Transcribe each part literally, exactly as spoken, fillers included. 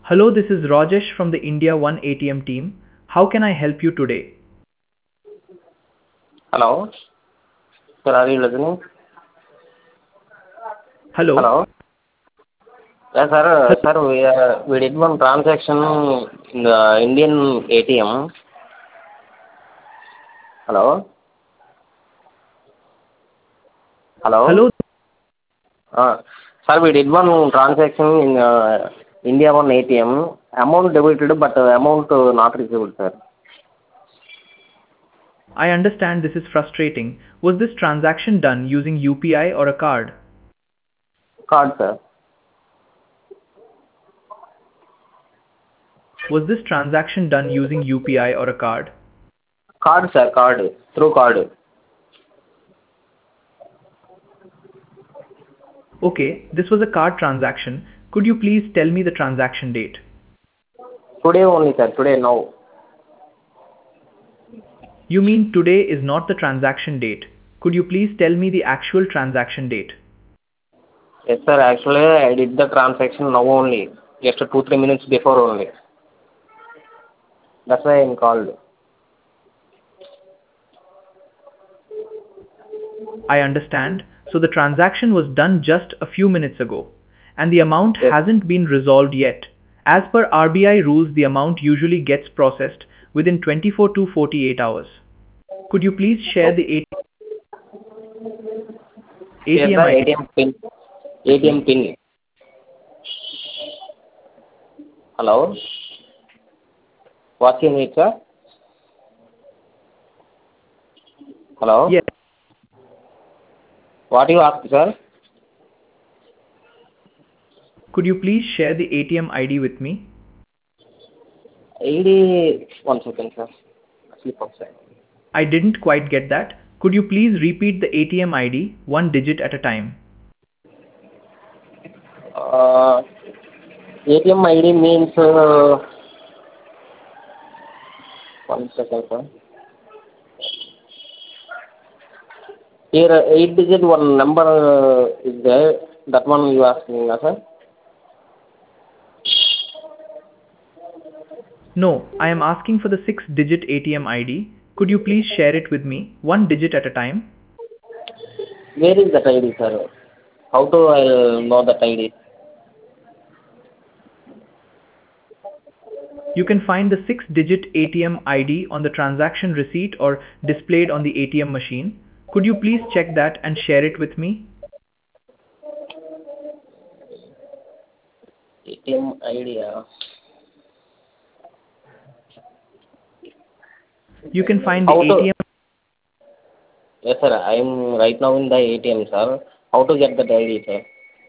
Hello, this is Rajesh from the India One A T M team. How can I help you today? Hello? Sir, are you listening? Hello? Hello? Yes, sir. uh, Sir, we uh, we did one transaction in the Indian A T M. Hello? Hello? Hello? Uh, Sir, we did one transaction in uh, India One A T M. Amount debited, but uh, amount uh, not received, sir. I understand this is frustrating. Was this transaction done using U P I or a card? Card, sir. Was this transaction done using U P I or a card? Card, sir, card. Through card. Okay, this was a card transaction. Could you please tell me the transaction date? Today only, sir. Today, now. You mean today is not the transaction date. Could you please tell me the actual transaction date? Yes, sir. Actually, I did the transaction now only. Just two, three minutes before only. That's why I'm called. I understand. So the transaction was done just a few minutes ago, and the amount Yes. hasn't been resolved yet. As per R B I rules, the amount usually gets processed within twenty-four to forty-eight hours. Could you please share the Share A T M the I D A T M pin. with A T M me? pin. Hello? What you need, sir? Hello? Yes. What you ask, sir? Could you please share the A T M I D with me? I D, one second, sir. Slip outside. I didn't quite get that. Could you please repeat the A T M I D one digit at a time? Uh, A T M I D means, uh, one second, sir. Here, uh, eight digit one number uh, is there. That one you asking, uh, sir? No, I am asking for the six digit A T M I D. Could you please share it with me one digit at a time? Where is that I D, sir? How to I know that I D? You can find the six digit A T M I D on the transaction receipt or displayed on the A T M machine. Could you please check that and share it with me? A T M I D, uh, You can find the how to? A T M Yes, sir. I'm right now in the A T M, sir. How to get that I D, sir?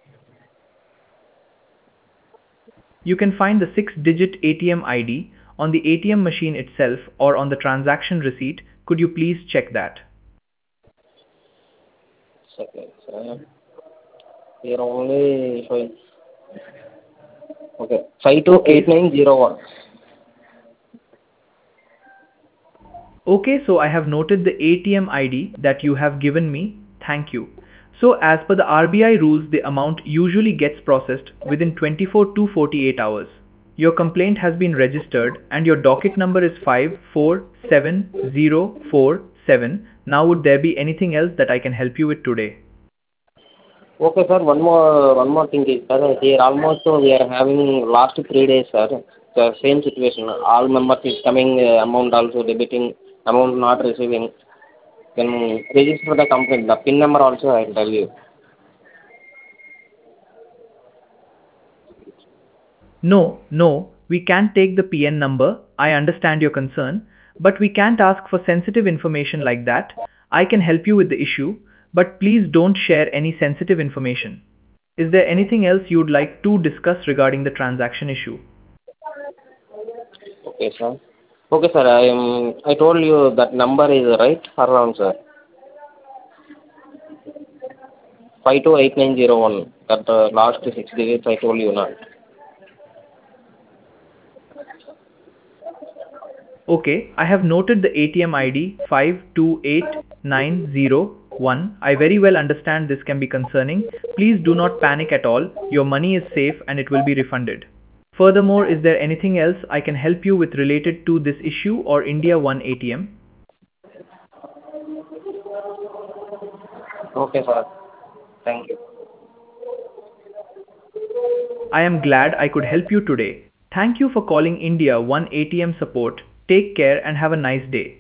You can find the six digit A T M I D on the A T M machine itself or on the transaction receipt. Could you please check that? Second, sir. Here only showing. Okay. Five two Okay, eight nine zero one. Okay, so I have noted the A T M I D that you have given me. Thank you. So as per the R B I rules, the amount usually gets processed within twenty-four to forty-eight hours. Your complaint has been registered and your docket number is five four seven zero four seven. Now would there be anything else that I can help you with today? Okay, sir. One more one more thing is, sir, here almost uh, we are having last three days, sir. The same situation. All members is coming, uh, amount also debiting, amount not receiving. Can register the complaint. The PIN number also I will tell you. No, no, we can't take the P N number. I understand your concern, but we can't ask for sensitive information like that. I can help you with the issue, but please don't share any sensitive information. Is there anything else you'd like to discuss regarding the transaction issue? Okay, sir. Okay, sir. I am. I told you that number is right or wrong, sir. Five two eight nine zero one. That uh, last six digits I told you now. Okay, I have noted the A T M I D five two eight nine zero one. I very well understand this can be concerning. Please do not panic at all. Your money is safe and it will be refunded. Furthermore, is there anything else I can help you with related to this issue or India One A T M? Okay, sir. Thank you. I am glad I could help you today. Thank you for calling India One A T M support. Take care and have a nice day.